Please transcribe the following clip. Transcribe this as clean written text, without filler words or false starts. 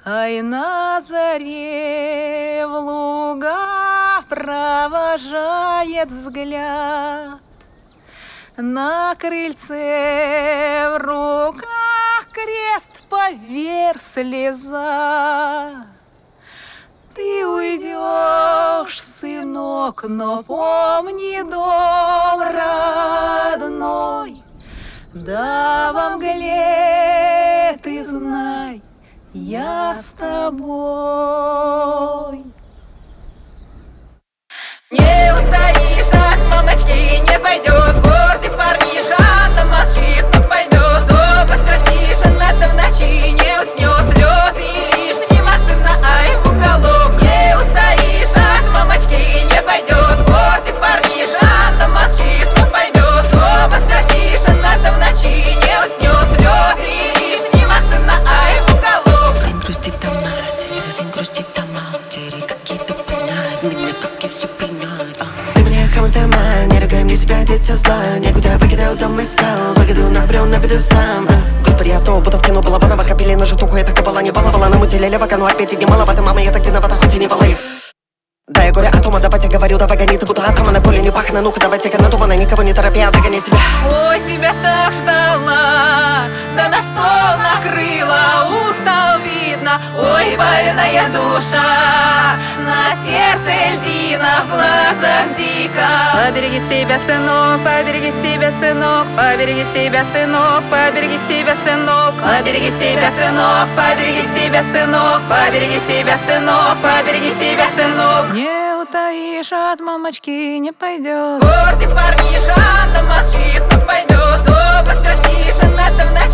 Ай, на заре в луга провожает взгляд, на крыльце в руках крест поверх слеза. Ты уйдешь, сынок, но помни дом родной, да во мгле ты знай, я с тобой. Не утаишь от мамочки, не пойдет гордый парниша, она молчит, но поймет, оба все тише, надо в ночи не уснет, слезы лишним, а сына ай в уголок. Не утаишь от мамочки, не пойдет гордый парниша, она молчит, но поймет, оба все тише, надо в ночи не уснет, слезы лишним, а сына ай в уголок. Сын грустит о матери, сын грустит о матери, как это понять, меня как и все принять. Ты мне хаматама, не ругай мне себя, дети зла, некуда покидал дом, искал выгоду, набрел на беду сам. Господи, я снова будто в кино балабанова, капели на житуху, я так кабала не баловала, намутили левака, ну опять и не маловато, мама, я так виновата, хоть и не валаев. Да, я горе атома, давайте говорю, давай гони, ты будто атома, на поле не пахнет, ну-ка давайте-ка надуманно, никого не торопи, догони себя. Ой, тебя так ждала, да на стол накрыла, устал видно, ой, больная душа, на сердце льдина, в глазах дико. Побереги себя, сынок, побереги себя, сынок, побереги себя, сынок, побереги себя, сынок, побереги себя, сынок, побереги себя, сынок, побереги себя, сынок, побереги себя, сынок. Не утаишь от мамочки, не пойдет. Гордый парниша, она молчит, но поймет, оба все тише, надо в